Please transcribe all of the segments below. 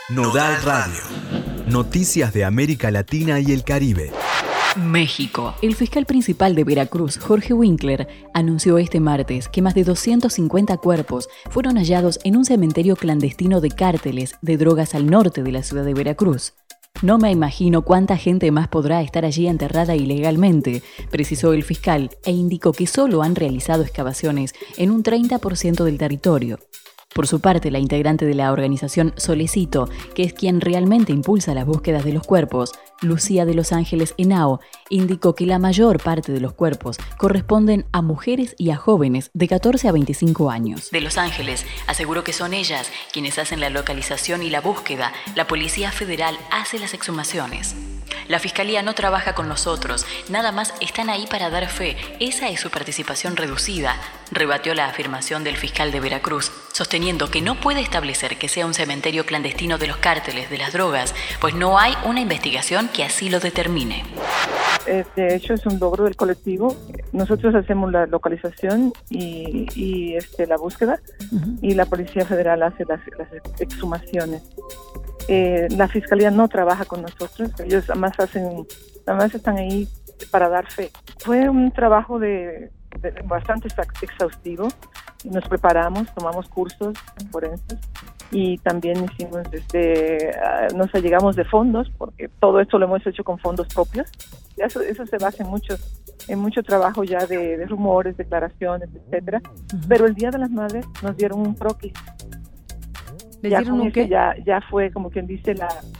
Nodal Radio. Noticias de América Latina y el Caribe. México. El fiscal principal de Veracruz, Jorge Winkler, anunció este martes que más de 250 cuerpos fueron hallados en un cementerio clandestino de cárteles de drogas al norte de la ciudad de Veracruz. No me imagino cuánta gente más podrá estar allí enterrada ilegalmente, precisó el fiscal, e indicó que solo han realizado excavaciones en un 30% del territorio. Por su parte, la integrante de la organización Solecito, que es quien realmente impulsa las búsquedas de los cuerpos, Lucía de Los Ángeles Henao, indicó que la mayor parte de los cuerpos corresponden a mujeres y a jóvenes de 14 a 25 años. De Los Ángeles aseguró que son ellas quienes hacen la localización y la búsqueda. La Policía Federal hace las exhumaciones. La Fiscalía no trabaja con nosotros, nada más están ahí para dar fe. Esa es su participación reducida, rebatió la afirmación del fiscal de Veracruz, sosteniendo que no puede establecer que sea un cementerio clandestino de los cárteles de las drogas, pues no hay una investigación que así lo determine. De hecho, es un logro del colectivo. Nosotros hacemos la localización y la búsqueda, y la Policía Federal hace las exhumaciones. La Fiscalía no trabaja con nosotros, ellos nada más están ahí para dar fe. Fue un trabajo bastante exhaustivo. Nos preparamos, tomamos cursos forenses y también hicimos, nos allegamos de fondos, porque todo esto lo hemos hecho con fondos propios. Eso se basa en mucho trabajo ya de rumores, declaraciones, etcétera. Pero el Día de las Madres nos dieron un croquis. Ya con eso ya fue, como quien dice,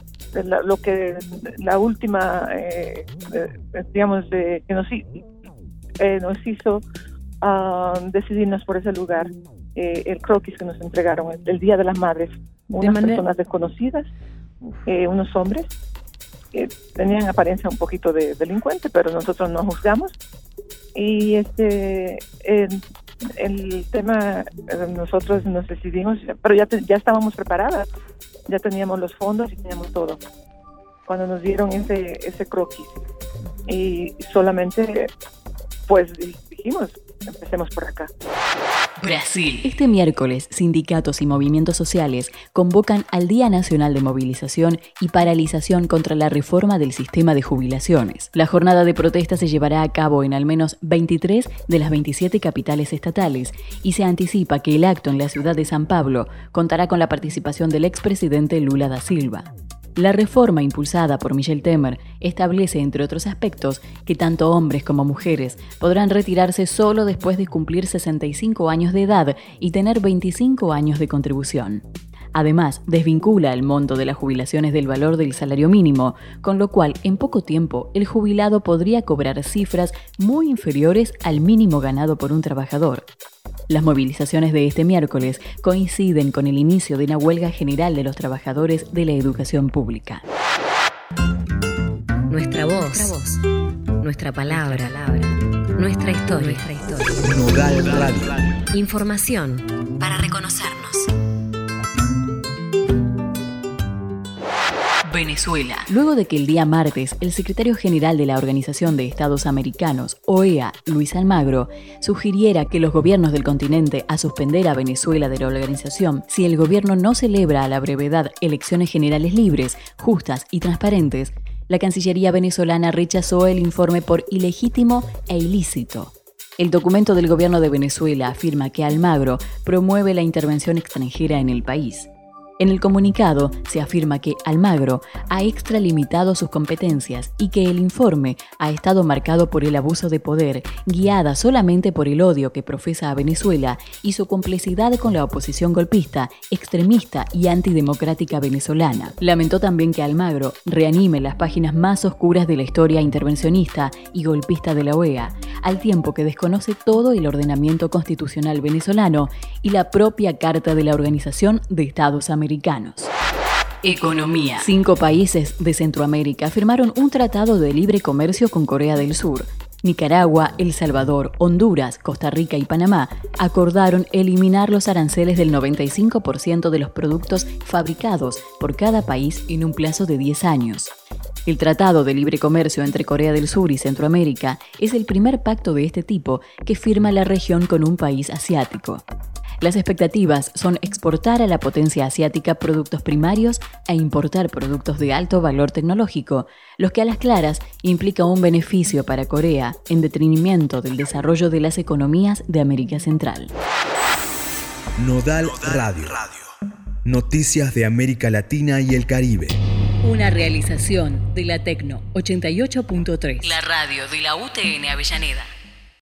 la última, que nos hizo decidirnos por ese lugar, el croquis que nos entregaron el Día de las Madres. Unas personas desconocidas, unos hombres que tenían apariencia un poquito de delincuente, pero nosotros no juzgamos. Y el tema, nosotros nos decidimos, pero ya estábamos preparadas, ya teníamos los fondos y teníamos todo. Cuando nos dieron ese croquis, y solamente pues dijimos, empecemos por acá. Brasil. Este miércoles, sindicatos y movimientos sociales convocan al Día Nacional de Movilización y Paralización contra la reforma del sistema de jubilaciones. La jornada de protesta se llevará a cabo en al menos 23 de las 27 capitales estatales y se anticipa que el acto en la ciudad de San Pablo contará con la participación del expresidente Lula da Silva. La reforma impulsada por Michel Temer establece, entre otros aspectos, que tanto hombres como mujeres podrán retirarse solo después de cumplir 65 años de edad y tener 25 años de contribución. Además, desvincula el monto de las jubilaciones del valor del salario mínimo, con lo cual, en poco tiempo, el jubilado podría cobrar cifras muy inferiores al mínimo ganado por un trabajador. Las movilizaciones de este miércoles coinciden con el inicio de una huelga general de los trabajadores de la educación pública. Nuestra voz, nuestra palabra, nuestra historia. Nodal Radio. Información para reconocernos. Venezuela. Luego de que el día martes el secretario general de la Organización de Estados Americanos, OEA, Luis Almagro, sugiriera que los gobiernos del continente a suspender a Venezuela de la organización si el gobierno no celebra a la brevedad elecciones generales libres, justas y transparentes, la Cancillería venezolana rechazó el informe por ilegítimo e ilícito. El documento del gobierno de Venezuela afirma que Almagro promueve la intervención extranjera en el país. En el comunicado se afirma que Almagro ha extralimitado sus competencias y que el informe ha estado marcado por el abuso de poder, guiada solamente por el odio que profesa a Venezuela y su complicidad con la oposición golpista, extremista y antidemocrática venezolana. Lamentó también que Almagro reanime las páginas más oscuras de la historia intervencionista y golpista de la OEA, al tiempo que desconoce todo el ordenamiento constitucional venezolano y la propia Carta de la Organización de Estados Americanos. Economía. 5 países de Centroamérica firmaron un tratado de libre comercio con Corea del Sur. Nicaragua, El Salvador, Honduras, Costa Rica y Panamá acordaron eliminar los aranceles del 95% de los productos fabricados por cada país en un plazo de 10 años. El Tratado de Libre Comercio entre Corea del Sur y Centroamérica es el primer pacto de este tipo que firma la región con un país asiático. Las expectativas son exportar a la potencia asiática productos primarios e importar productos de alto valor tecnológico, los que a las claras implica un beneficio para Corea en detrimento del desarrollo de las economías de América Central. Nodal Radio. Noticias de América Latina y el Caribe. Una realización de la Tecno 88.3. La radio de la UTN Avellaneda.